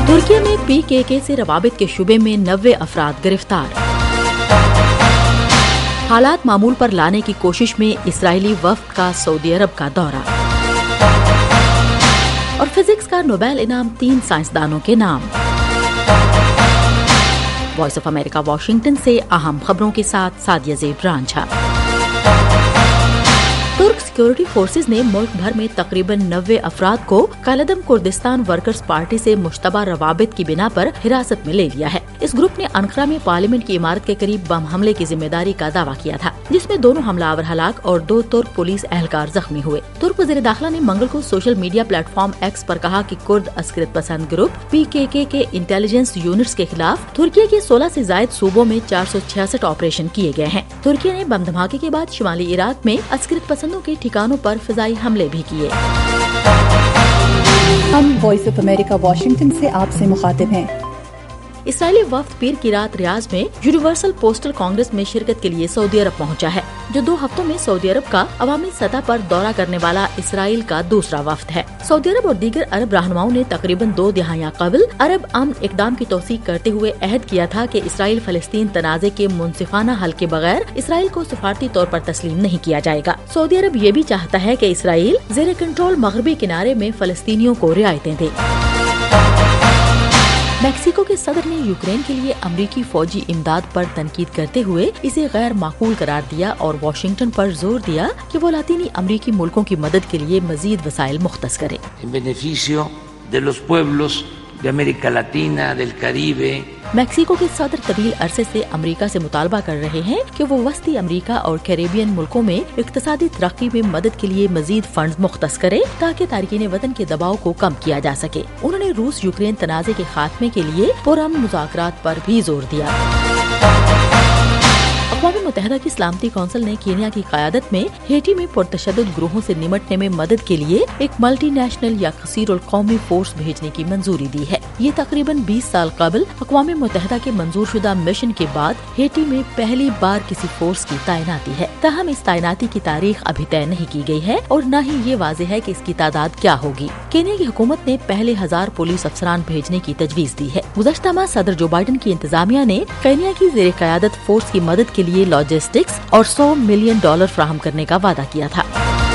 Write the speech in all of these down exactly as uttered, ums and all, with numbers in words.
ترکی میں پی کے کے سے روابط کے شبے میں نوے افراد گرفتار۔ حالات معمول پر لانے کی کوشش میں اسرائیلی وفد کا سعودی عرب کا دورہ۔ اور فزکس کا نوبیل انعام تین سائنسدانوں کے نام۔ وائس آف امریکہ واشنگٹن سے اہم خبروں کے ساتھ سعدیہ زیب رانجھا۔ ترک سیکورٹی فورسز نے ملک بھر میں تقریباً نوے افراد کو کالعدم کردستان ورکرز پارٹی سے مشتبہ روابط کی بنا پر حراست میں لے لیا ہے۔ اس گروپ نے انقرہ میں پارلیمنٹ کی عمارت کے قریب بم حملے کی ذمہ داری کا دعویٰ کیا تھا، جس میں دونوں حملہ آور ہلاک اور دو ترک پولیس اہلکار زخمی ہوئے۔ ترک وزیر داخلہ نے منگل کو social media platform X پر کہا کہ کرد عسکریت پسند گروپ پی کے کے کے انٹیلیجنس یونٹس کے خلاف ترکی کے سولہ سے زائد صوبوں میں چار سو چھیاسٹھ آپریشن کیے گئے ہیں۔ ترکی نے بم دھماکے کے بعد شمالی عراق میں عسکریت پسندوں کے ٹھکانوں پر فضائی حملے بھی کیے۔ ہم وائس آف امریکہ واشنگٹن سے آپ سے مخاطب ہیں۔ اسرائیلی وفد پیر کی رات ریاض میں یونیورسل پوسٹل کانگریس میں شرکت کے لیے سعودی عرب پہنچا ہے، جو دو ہفتوں میں سعودی عرب کا عوامی سطح پر دورہ کرنے والا اسرائیل کا دوسرا وفد ہے۔ سعودی عرب اور دیگر عرب رہنماؤں نے تقریباً دو دہائیاں قبل عرب امن اقدام کی توثیق کرتے ہوئے عہد کیا تھا کہ اسرائیل فلسطین تنازع کے منصفانہ حل کے بغیر اسرائیل کو سفارتی طور پر تسلیم نہیں کیا جائے گا۔ سعودی عرب یہ بھی چاہتا ہے کہ اسرائیل زیر کنٹرول مغربی کنارے میں فلسطینیوں کو رعایتیں دے۔ میکسیکو کے صدر نے یوکرین کے لیے امریکی فوجی امداد پر تنقید کرتے ہوئے اسے غیر معقول قرار دیا اور واشنگٹن پر زور دیا کہ وہ لاطینی امریکی ملکوں کی مدد کے لیے مزید وسائل مختص کرے۔ En beneficio de los pueblos de América Latina, del Caribe. Mexico کے صدر طویل عرصے سے امریکہ سے مطالبہ کر رہے ہیں کہ وہ وسطی امریکہ اور کیریبین ملکوں میں اقتصادی ترقی میں مدد کے لیے مزید فنڈز مختص کرے تاکہ تارکین وطن کے دباؤ کو کم کیا جا سکے۔ انہوں نے روس یوکرین تنازع کے خاتمے کے لیے پرامن مذاکرات پر بھی زور دیا۔ اقوام متحدہ کی سلامتی کونسل نے کینیا کی قیادت میں ہیٹی میں پرتشدد گروہوں سے نمٹنے میں مدد کے لیے ایک ملٹی نیشنل یا کثیر القومی فورس بھیجنے کی منظوری دی ہے۔ یہ تقریباً بیس سال قبل اقوام متحدہ کے منظور شدہ مشن کے بعد ہیٹی میں پہلی بار کسی فورس کی تعیناتی ہے۔ تاہم اس تعیناتی کی تاریخ ابھی طے نہیں کی گئی ہے اور نہ ہی یہ واضح ہے کہ اس کی تعداد کیا ہوگی۔ کینیا کی حکومت نے پہلے ہزار پولیس افسران بھیجنے کی تجویز دی ہے۔ گزشتہ ماہ صدر جو بائیڈن کی انتظامیہ نے کینیا کی زیر قیادت فورس کی مدد کے لیے لاجسٹکس اور سو ملین ڈالر فراہم کرنے کا وعدہ کیا تھا۔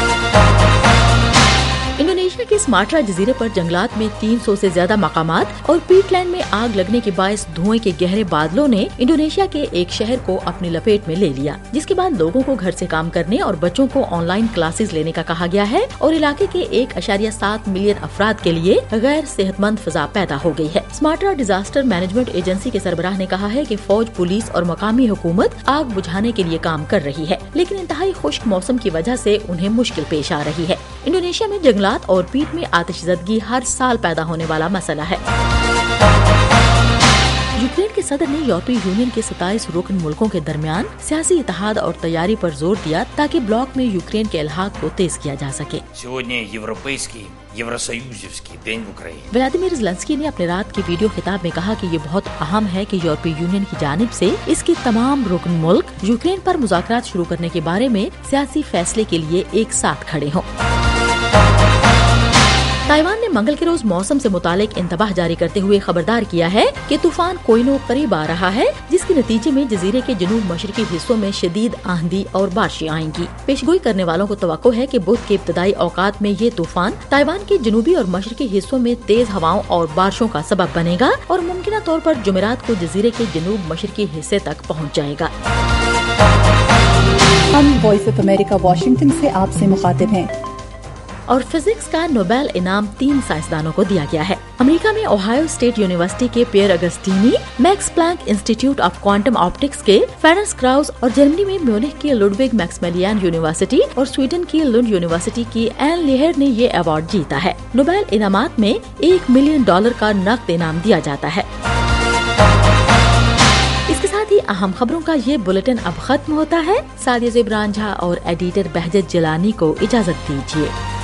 انڈونیشیا کے سماٹرا جزیرے پر جنگلات میں تین سو سے زیادہ مقامات اور پیٹ لینڈ میں آگ لگنے کے باعث دھوئیں کے گہرے بادلوں نے انڈونیشیا کے ایک شہر کو اپنی لپیٹ میں لے لیا، جس کے بعد لوگوں کو گھر سے کام کرنے اور بچوں کو آن لائن کلاسز لینے کا کہا گیا ہے اور علاقے کے ایک اشاریہ سات ملین افراد کے لیے غیر صحت مند فضا پیدا ہو گئی ہے۔ سماٹرا ڈیزاسٹر مینجمنٹ ایجنسی کے سربراہ نے کہا ہے کہ فوج، پولیس اور مقامی حکومت آگ بجھانے کے لیے کام کر رہی ہے، لیکن انتہائی خشک موسم کی وجہ سے انہیں مشکل پیش آ رہی ہے۔ انڈونیشیا میں جنگلات اور پیٹ میں آتش زدگی ہر سال پیدا ہونے والا مسئلہ ہے۔ یوکرین کے صدر نے یورپی یونین کے ستائیس رکن ملکوں کے درمیان سیاسی اتحاد اور تیاری پر زور دیا تاکہ بلاک میں یوکرین کے الحاق کو تیز کیا جا سکے۔ ولادیمیر زیلنسکی نے اپنے رات کے ویڈیو خطاب میں کہا کہ یہ بہت اہم ہے کہ یورپی یونین کی جانب سے اس کے تمام رکن ملک یوکرین پر مذاکرات شروع کرنے کے بارے میں سیاسی فیصلے کے لیے ایک ساتھ کھڑے ہوں۔ تائیوان نے منگل کے روز موسم سے متعلق انتباہ جاری کرتے ہوئے خبردار کیا ہے کہ طوفان کوئنو قریب آ رہا ہے، جس کے نتیجے میں جزیرے کے جنوب مشرقی حصوں میں شدید آندھی اور بارشیں آئیں گی۔ پیشگوئی کرنے والوں کو توقع ہے کہ بدھ کے ابتدائی اوقات میں یہ طوفان تائیوان کے جنوبی اور مشرقی حصوں میں تیز ہواؤں اور بارشوں کا سبب بنے گا اور ممکنہ طور پر جمعرات کو جزیرے کے جنوب مشرقی حصے تک پہنچ جائے گا۔ ہم وائس آف امریکہ واشنگٹن سے آپ سے مخاطب ہیں۔ اور فزکس کا نوبیل انعام تین سائنسدانوں کو دیا گیا ہے۔ امریکہ میں اوہایو اسٹیٹ یونیورسٹی کے Pierre Agostini, Max Planck institute of quantum optics کے فیرنس کراؤز اور جرمنی میں میونخ کی لوڈوگ میکسمیلین یونیورسٹی اور سویڈن کی لنڈ یونیورسٹی کی این لیہر نے یہ ایوارڈ جیتا ہے۔ نوبیل انعامات میں ایک ملین ڈالر کا نقد انعام دیا جاتا ہے۔ اس کے ساتھ ہی اہم خبروں کا یہ بلیٹن اب ختم ہوتا ہے۔ سعدیہ زیب رانجھا اور ایڈیٹر بہجت جیلانی کو اجازت دیجیے۔